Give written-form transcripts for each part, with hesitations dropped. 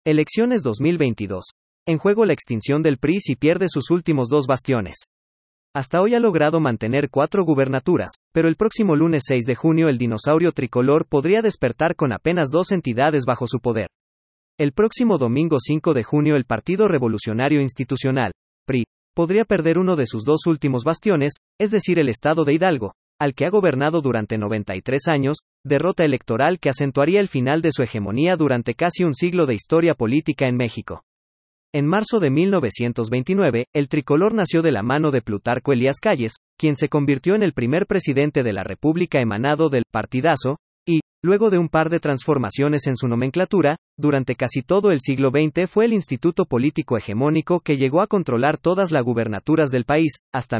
Elecciones 2022. En juego la extinción del PRI si pierde sus últimos dos bastiones. Hasta hoy ha logrado mantener 4 gubernaturas, pero el próximo lunes 6 de junio el dinosaurio tricolor podría despertar con apenas 2 entidades bajo su poder. El próximo domingo 5 de junio el Partido Revolucionario Institucional, PRI, podría perder uno de sus 2 últimos bastiones, es decir el estado de Hidalgo, al que ha gobernado durante 93 años, derrota electoral que acentuaría el final de su hegemonía durante casi un siglo de historia política en México. En marzo de 1929, el tricolor nació de la mano de Plutarco Elías Calles, quien se convirtió en el primer presidente de la República emanado del partidazo, y, luego de un par de transformaciones en su nomenclatura, durante casi todo el siglo XX fue el instituto político hegemónico que llegó a controlar todas las gubernaturas del país, hasta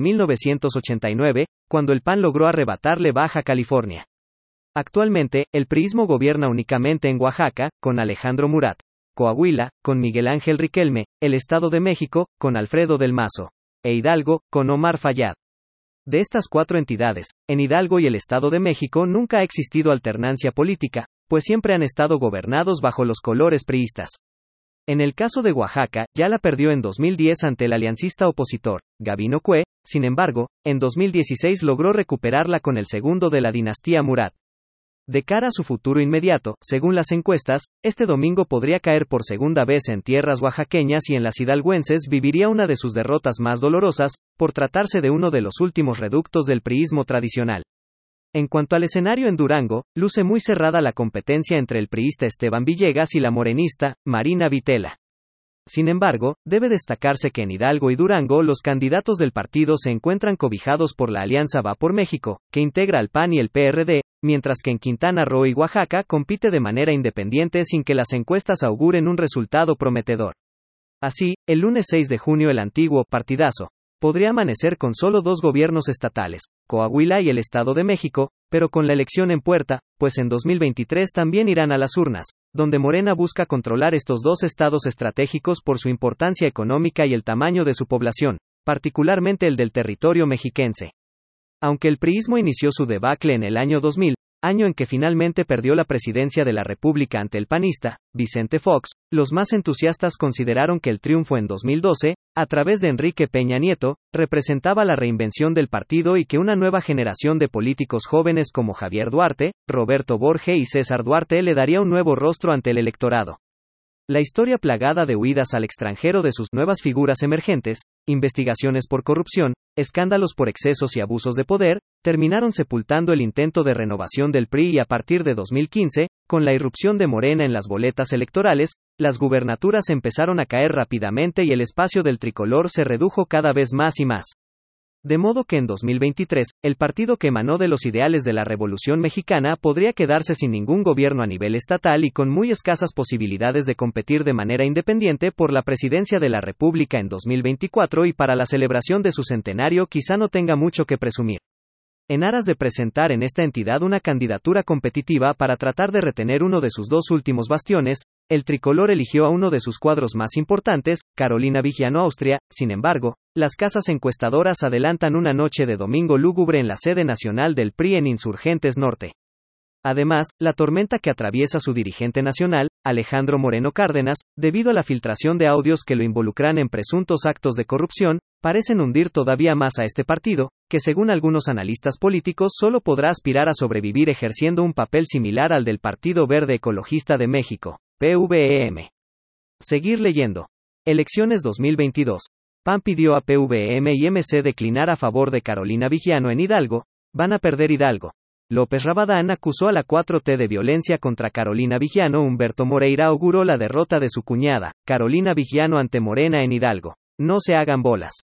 1989, cuando el PAN logró arrebatarle Baja California. Actualmente, el priismo gobierna únicamente en Oaxaca, con Alejandro Murat, Coahuila, con Miguel Ángel Riquelme, el Estado de México, con Alfredo del Mazo, e Hidalgo, con Omar Fayad. De estas 4 entidades, en Hidalgo y el Estado de México nunca ha existido alternancia política, pues siempre han estado gobernados bajo los colores priistas. En el caso de Oaxaca, ya la perdió en 2010 ante el aliancista opositor, Gabino Cue, sin embargo, en 2016 logró recuperarla con el segundo de la dinastía Murat. De cara a su futuro inmediato, según las encuestas, este domingo podría caer por segunda vez en tierras oaxaqueñas y en las hidalguenses viviría una de sus derrotas más dolorosas, por tratarse de uno de los últimos reductos del priismo tradicional. En cuanto al escenario en Durango, luce muy cerrada la competencia entre el priista Esteban Villegas y la morenista, Marina Vitela. Sin embargo, debe destacarse que en Hidalgo y Durango los candidatos del partido se encuentran cobijados por la Alianza Va por México, que integra al PAN y el PRD, mientras que en Quintana Roo y Oaxaca compite de manera independiente sin que las encuestas auguren un resultado prometedor. Así, el lunes 6 de junio el antiguo partidazo podría amanecer con solo 2 gobiernos estatales, Coahuila y el Estado de México, pero con la elección en puerta, pues en 2023 también irán a las urnas, donde Morena busca controlar estos 2 estados estratégicos por su importancia económica y el tamaño de su población, particularmente el del territorio mexiquense. Aunque el priismo inició su debacle en el año 2000, año en que finalmente perdió la presidencia de la República ante el panista, Vicente Fox, los más entusiastas consideraron que el triunfo en 2012, a través de Enrique Peña Nieto, representaba la reinvención del partido y que una nueva generación de políticos jóvenes como Javier Duarte, Roberto Borge y César Duarte le daría un nuevo rostro ante el electorado. La historia plagada de huidas al extranjero de sus nuevas figuras emergentes, investigaciones por corrupción, escándalos por excesos y abusos de poder, terminaron sepultando el intento de renovación del PRI y a partir de 2015, con la irrupción de Morena en las boletas electorales, las gubernaturas empezaron a caer rápidamente y el espacio del tricolor se redujo cada vez más y más. De modo que en 2023, el partido que emanó de los ideales de la Revolución Mexicana podría quedarse sin ningún gobierno a nivel estatal y con muy escasas posibilidades de competir de manera independiente por la presidencia de la República en 2024 y para la celebración de su centenario quizá no tenga mucho que presumir. En aras de presentar en esta entidad una candidatura competitiva para tratar de retener uno de sus 2 últimos bastiones, el tricolor eligió a uno de sus cuadros más importantes, Carolina Vigiano Austria. Sin embargo, las casas encuestadoras adelantan una noche de domingo lúgubre en la sede nacional del PRI en Insurgentes Norte. Además, la tormenta que atraviesa su dirigente nacional, Alejandro Moreno Cárdenas, debido a la filtración de audios que lo involucran en presuntos actos de corrupción, parecen hundir todavía más a este partido, que según algunos analistas políticos solo podrá aspirar a sobrevivir ejerciendo un papel similar al del Partido Verde Ecologista de México, PVEM. Seguir leyendo. Elecciones 2022. PAN pidió a PVM y MC declinar a favor de Carolina Vigiano en Hidalgo. Van a perder Hidalgo. López Rabadán acusó a la 4T de violencia contra Carolina Vigiano. Humberto Moreira auguró la derrota de su cuñada, Carolina Vigiano ante Morena en Hidalgo. No se hagan bolas.